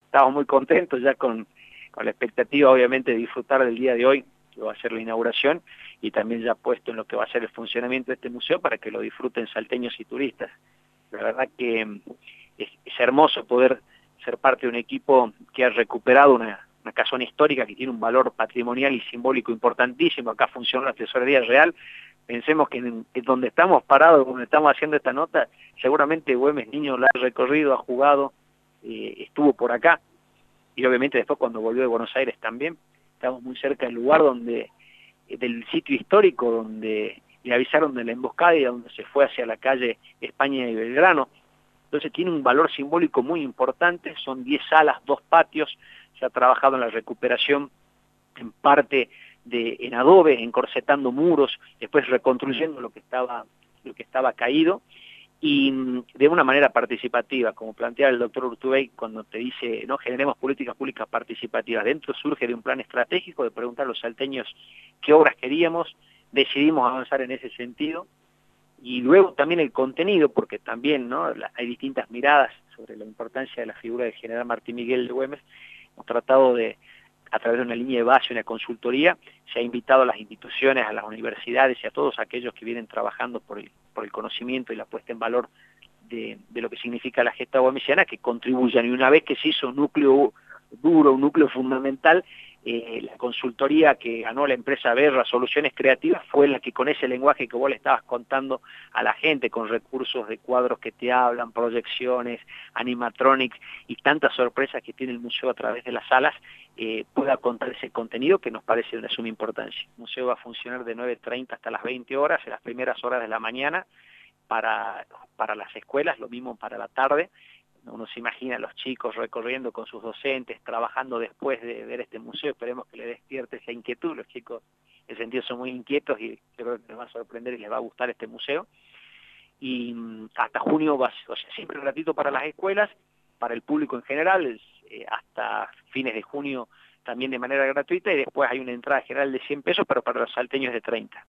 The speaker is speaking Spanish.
estamos muy contentos ya con la expectativa obviamente de disfrutar del día de hoy, que va a ser la inauguración, y también ya puesto en lo que va a ser el funcionamiento de este museo para que lo disfruten salteños y turistas. La verdad que es hermoso poder ser parte de un equipo que ha recuperado una casona histórica que tiene un valor patrimonial y simbólico importantísimo. Acá funciona la tesorería real. Pensemos que en donde estamos parados, donde estamos haciendo esta nota, seguramente Güemes Niño la ha recorrido, ha jugado, estuvo por acá, y obviamente después cuando volvió de Buenos Aires también. Estamos muy cerca del lugar del sitio histórico donde le avisaron de la emboscada y donde se fue hacia la calle España y Belgrano. Entonces tiene un valor simbólico muy importante, son 10 salas, 2 patios, se ha trabajado en la recuperación en parte en adobe, encorsetando muros, después reconstruyendo lo que estaba caído, y de una manera participativa, como plantea el doctor Urtubey cuando te dice, no generemos políticas públicas participativas. Dentro surge de un plan estratégico de preguntar a los salteños qué obras queríamos, decidimos avanzar en ese sentido, y luego también el contenido, porque también hay distintas miradas sobre la importancia de la figura del general Martín Miguel de Güemes. Hemos tratado de, a través de una línea de base, una consultoría, se ha invitado a las instituciones, a las universidades y a todos aquellos que vienen trabajando por el conocimiento y la puesta en valor de lo que significa la gesta güemesiana, que contribuyan. Y una vez que se hizo un núcleo duro, un núcleo fundamental, la consultoría que ganó la empresa Berra, Soluciones Creativas, fue la que con ese lenguaje que vos le estabas contando a la gente, con recursos de cuadros que te hablan, proyecciones, animatronics y tantas sorpresas que tiene el museo a través de las salas, pueda contar ese contenido que nos parece de una suma importancia. El museo va a funcionar de 9:30 hasta las 20 horas, en las primeras horas de la mañana, para las escuelas, lo mismo para la tarde. Uno se imagina a los chicos recorriendo con sus docentes, trabajando después de ver este museo. Esperemos que les despierte esa inquietud. Los chicos, en ese sentido, son muy inquietos y yo creo que les va a sorprender y les va a gustar este museo. Y hasta junio va, o sea, siempre gratuito para las escuelas, para el público en general, hasta fines de junio también de manera gratuita, y después hay una entrada general de 100 pesos, pero para los salteños de 30.